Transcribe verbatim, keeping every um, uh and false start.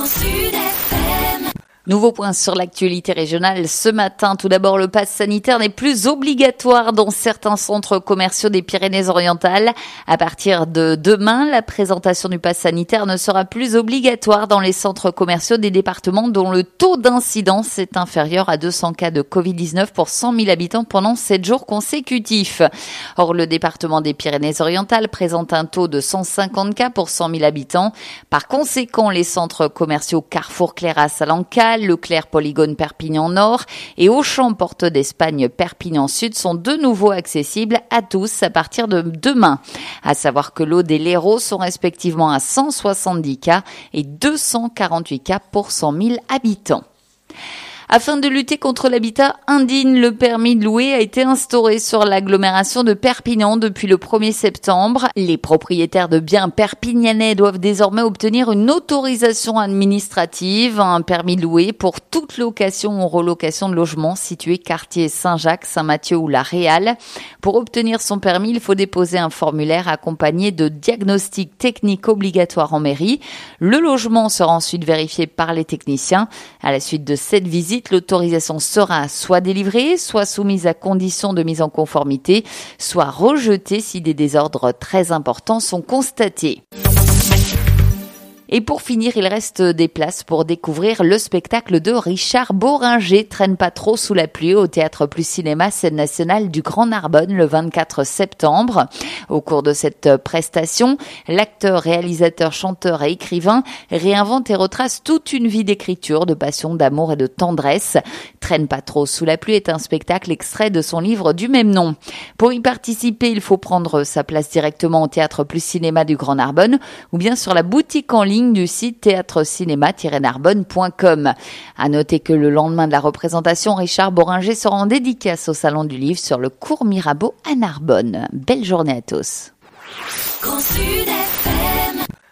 Nouveau point sur l'actualité régionale ce matin. Tout d'abord, le pass sanitaire n'est plus obligatoire dans certains centres commerciaux des Pyrénées-Orientales. À partir de demain, la présentation du pass sanitaire ne sera plus obligatoire dans les centres commerciaux des départements dont le taux d'incidence est inférieur à deux cents cas de covid dix-neuf pour cent mille habitants pendant sept jours consécutifs. Or, le département des Pyrénées-Orientales présente un taux de cent cinquante cas pour cent mille habitants. Par conséquent, les centres commerciaux Carrefour Clairas à Lancal, Leclerc Polygone Perpignan Nord et Auchan Porte d'Espagne Perpignan Sud sont de nouveau accessibles à tous à partir de demain. À savoir que l'Aude et l'Hérault sont respectivement à cent soixante-dix cas et deux cent quarante-huit cas pour cent mille habitants. Afin de lutter contre l'habitat indigne, le permis de louer a été instauré sur l'agglomération de Perpignan depuis le premier septembre. Les propriétaires de biens perpignanais doivent désormais obtenir une autorisation administrative, un permis de louer pour toute location ou relocation de logements situés quartier Saint-Jacques, Saint-Mathieu ou La Réale. Pour obtenir son permis, il faut déposer un formulaire accompagné de diagnostic technique obligatoire en mairie. Le logement sera ensuite vérifié par les techniciens. À la suite de cette visite, l'autorisation sera soit délivrée, soit soumise à condition de mise en conformité, soit rejetée si des désordres très importants sont constatés. Et pour finir, il reste des places pour découvrir le spectacle de Richard Bohringer, Traîne pas trop sous la pluie, au Théâtre Plus Cinéma, scène nationale du Grand Narbonne, le vingt-quatre septembre. Au cours de cette prestation, l'acteur, réalisateur, chanteur et écrivain réinvente et retrace toute une vie d'écriture, de passion, d'amour et de tendresse. Traîne pas trop sous la pluie est un spectacle extrait de son livre du même nom. Pour y participer, il faut prendre sa place directement au Théâtre Plus Cinéma du Grand Narbonne ou bien sur la boutique en ligne du site théâtre cinéma tiret narbonne point com. À noter que le lendemain de la représentation, Richard Bohringer sera en dédicace au Salon du Livre sur le cours Mirabeau à Narbonne. Belle journée à tous.